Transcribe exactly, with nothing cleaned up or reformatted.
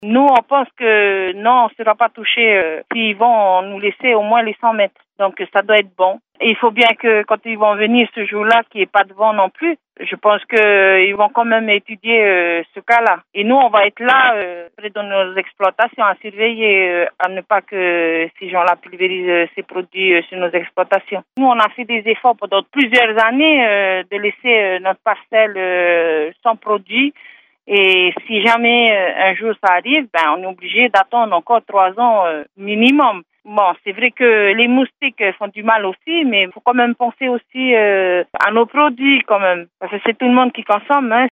Nous, on pense que non, on ne sera pas touché euh, s'ils vont nous laisser au moins les cent mètres. Donc, ça doit être bon. Et il faut bien que quand ils vont venir ce jour-là, qu'il n'y ait pas de vent non plus, je pense qu'ils vont quand même étudier euh, ce cas-là. Et nous, on va être là, euh, près de nos exploitations, à surveiller, euh, à ne pas que ces gens-là pulvérisent euh, ces produits euh, sur nos exploitations. Nous, on a fait des efforts pendant plusieurs années euh, de laisser euh, notre parcelle euh, sans produits. Et si jamais euh, un jour ça arrive, ben on est obligé d'attendre encore trois ans euh, minimum. Bon, c'est vrai que les moustiques font du mal aussi, mais il faut quand même penser aussi euh, à nos produits quand même. Parce que c'est tout le monde qui consomme, hein.